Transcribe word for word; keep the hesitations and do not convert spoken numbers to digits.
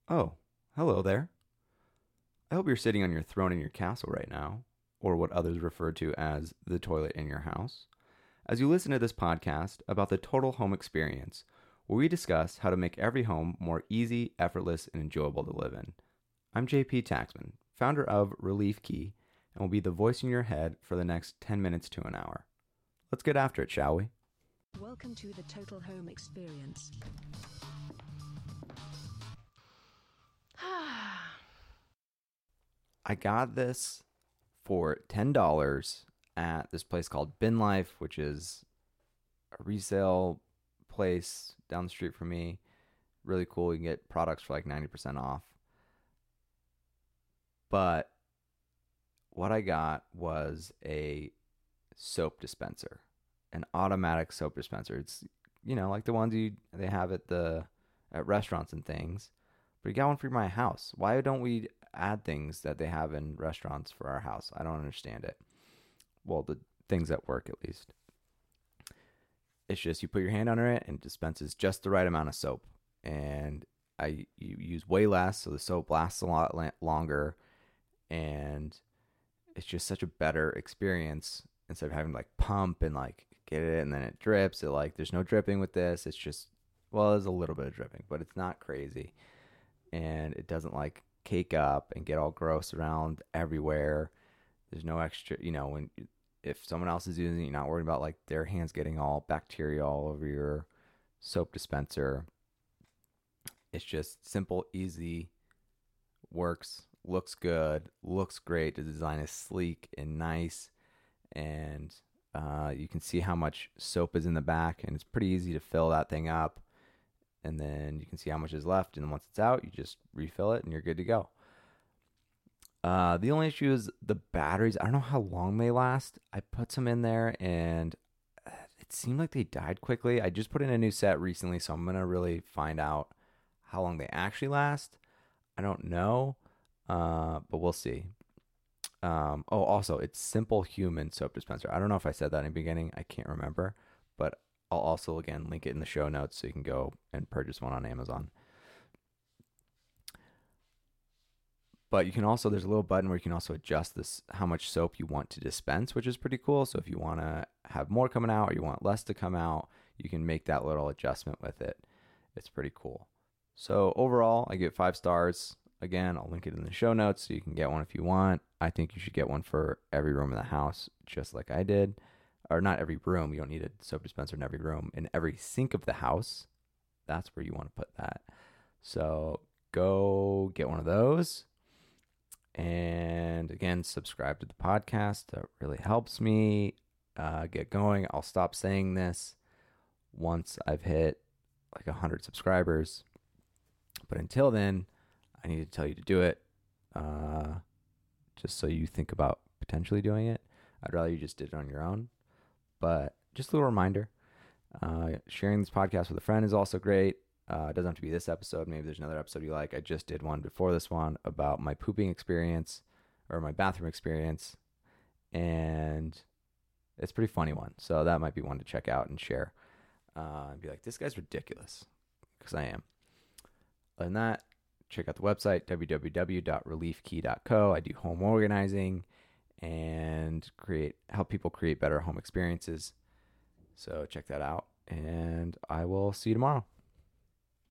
Oh, hello there. I hope you're sitting on your throne in your castle right now, or what others refer to as the toilet in your house, as you listen to this podcast about the total home experience, where we discuss how to make every home more easy, effortless, and enjoyable to live in. I'm J P Taxman, founder of Relief Key, and will be the voice in your head for the next ten minutes to an hour. Let's get after it, shall we? Welcome to the Total Home Experience. I got this for ten dollars at this place called Bin Life, which is a resale place down the street from me. Really cool. You can get products for like ninety percent off. But what I got was a soap dispenser, an automatic soap dispenser. It's, you know, like the ones you they have at the at restaurants and things. But you got one for my house. Why don't we add things that they have in restaurants for our house? I don't understand it. Well, the things at work at least. It's just you put your hand under it and it dispenses just the right amount of soap. And I you use way less, so the soap lasts a lot la- longer, and it's just such a better experience instead of having to like pump and like get it and then it drips. It like there's no dripping with this. It's just, well, there's a little bit of dripping, but it's not crazy, and it doesn't like cake up and get all gross around everywhere. There's no extra, you know, when if someone else is using it, you're not worried about like their hands getting all bacteria all over your soap dispenser. It's just simple, easy, works, looks good, looks great. The design is sleek and nice, and uh, you can see how much soap is in the back, and it's pretty easy to fill that thing up. And then you can see how much is left, and then once it's out, you just refill it, and you're good to go. Uh, the only issue is the batteries. I don't know how long they last. I put some in there, and it seemed like they died quickly. I just put in a new set recently, so I'm gonna really find out how long they actually last. I don't know, uh, but we'll see. Um, oh, also, it's Simple Human soap dispenser. I don't know if I said that in the beginning. I can't remember, but I'll also again link it in the show notes so you can go and purchase one on Amazon. But you can also, there's a little button where you can also adjust this, how much soap you want to dispense, which is pretty cool. So if you want to have more coming out or you want less to come out, you can make that little adjustment with it. It's pretty cool. So overall, I give five stars. Again, I'll link it in the show notes so you can get one if you want. I think you should get one for every room in the house, just like I did. Or not every room. You don't need a soap dispenser in every room. In every sink of the house, that's where you want to put that. So go get one of those. And again, subscribe to the podcast. That really helps me uh, get going. I'll stop saying this once I've hit like one hundred subscribers. But until then, I need to tell you to do it, uh, just so you think about potentially doing it. I'd rather you just did it on your own. But just a little reminder, uh, sharing this podcast with a friend is also great. Uh, it doesn't have to be this episode. Maybe there's another episode you like. I just did one before this one about my pooping experience or my bathroom experience. And it's a pretty funny one. So that might be one to check out and share. Uh, and be like, this guy's ridiculous. Because I am. Other than that, check out the website, w w w dot relief key dot co. I do home organizing and create help people create better home experiences. So check that out. And I will see you tomorrow.